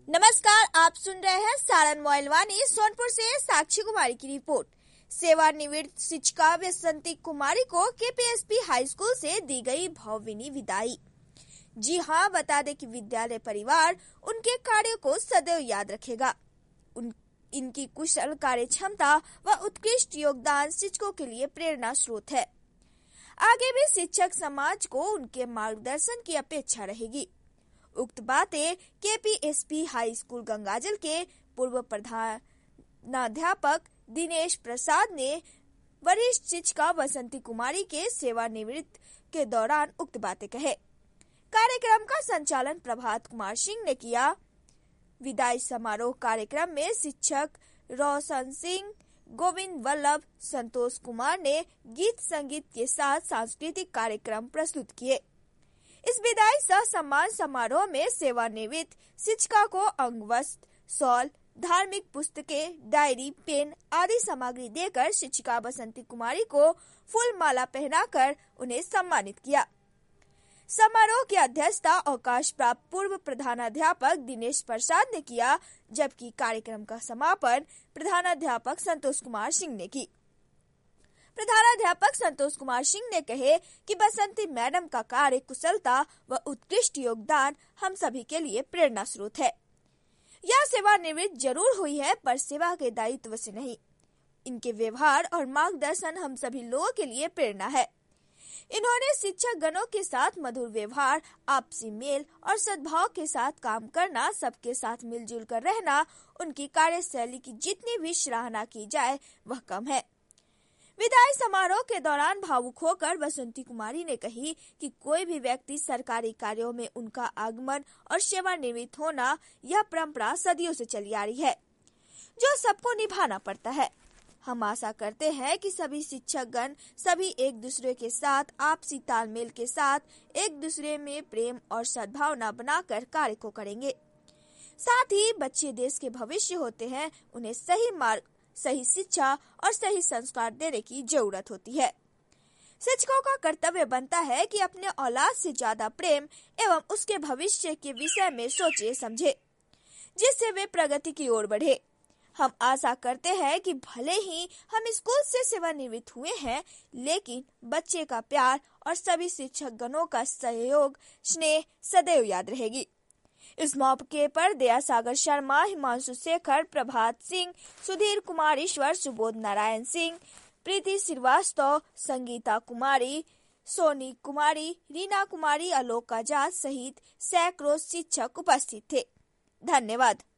नमस्कार, आप सुन रहे हैं सारण मोइलवानी सोनपुर से साक्षी कुमारी की रिपोर्ट। सेवानिवृत्त शिक्षिका बसंती कुमारी को केपीएसपी हाई स्कूल से दी गई भावभीनी विदाई। जी हां, बता दें कि विद्यालय परिवार उनके कार्यों को सदैव याद रखेगा। इनकी कुशल कार्य क्षमता व उत्कृष्ट योगदान शिक्षकों के लिए प्रेरणा स्रोत है। आगे भी शिक्षक समाज को उनके मार्गदर्शन की अपेक्षा रहेगी। उक्त बातें केपीएसपी हाई स्कूल गंगाजल के पूर्व प्रधानाध्यापक दिनेश प्रसाद ने वरिष्ठ शिक्षिका बसंती कुमारी के सेवानिवृत्त के दौरान उक्त बातें कहे। कार्यक्रम का संचालन प्रभात कुमार सिंह ने किया। विदाई समारोह कार्यक्रम में शिक्षक रोशन सिंह, गोविंद वल्लभ, संतोष कुमार ने गीत संगीत के साथ सांस्कृतिक कार्यक्रम प्रस्तुत किए। इस विदाई सह सम्मान समारोह में सेवानिवृत्त शिक्षिका को अंग वस्त्र, शॉल, धार्मिक पुस्तकें, डायरी, पेन आदि सामग्री देकर शिक्षिका बसंती कुमारी को फूल माला पहनाकर उन्हें सम्मानित किया। समारोह की अध्यक्षता अवकाश प्राप्त पूर्व प्रधानाध्यापक दिनेश प्रसाद ने किया, जबकि कार्यक्रम का समापन प्रधानाध्यापक संतोष कुमार सिंह ने की। प्रधानाध्यापक संतोष कुमार सिंह ने कहे कि बसंती मैडम का कार्य कुशलता व उत्कृष्ट योगदान हम सभी के लिए प्रेरणा स्रोत है। यह सेवानिवृत्त जरूर हुई है, पर सेवा के दायित्व से नहीं। इनके व्यवहार और मार्गदर्शन हम सभी लोगों के लिए प्रेरणा है। इन्होंने शिक्षक गणों के साथ मधुर व्यवहार, आपसी मेल और सद्भाव के साथ काम करना, सबके साथ मिलजुल कर रहना, उनकी कार्यशैली की जितनी भी सराहना की जाए वह कम है। विदाई समारोह के दौरान भावुक होकर बसंती कुमारी ने कही कि कोई भी व्यक्ति सरकारी कार्यों में उनका आगमन और सेवानिवृत्त होना, यह परंपरा सदियों से चली आ रही है, जो सबको निभाना पड़ता है। हम आशा करते हैं कि सभी शिक्षकगण सभी एक दूसरे के साथ आपसी तालमेल के साथ एक दूसरे में प्रेम और सद्भावना बनाकर कार्य को करेंगे। साथ ही बच्चे देश के भविष्य होते हैं, उन्हें सही मार्ग, सही शिक्षा और सही संस्कार देने की जरूरत होती है। शिक्षकों का कर्तव्य बनता है कि अपने औलाद से ज्यादा प्रेम एवं उसके भविष्य के विषय में सोचे समझे, जिससे वे प्रगति की ओर बढ़े। हम आशा करते हैं कि भले ही हम स्कूल से सेवानिवृत्त हुए हैं, लेकिन बच्चे का प्यार और सभी शिक्षक गणों का सहयोग, स्नेह सदैव याद रहेगी। इस मौके पर दया सागर शर्मा, हिमांशु शेखर, प्रभात सिंह, सुधीर कुमार ईश्वर, सुबोध नारायण सिंह, प्रीति श्रीवास्तव, संगीता कुमारी, सोनी कुमारी, रीना कुमारी, आलोक आजाद सहित सैकड़ों शिक्षक उपस्थित थे। धन्यवाद।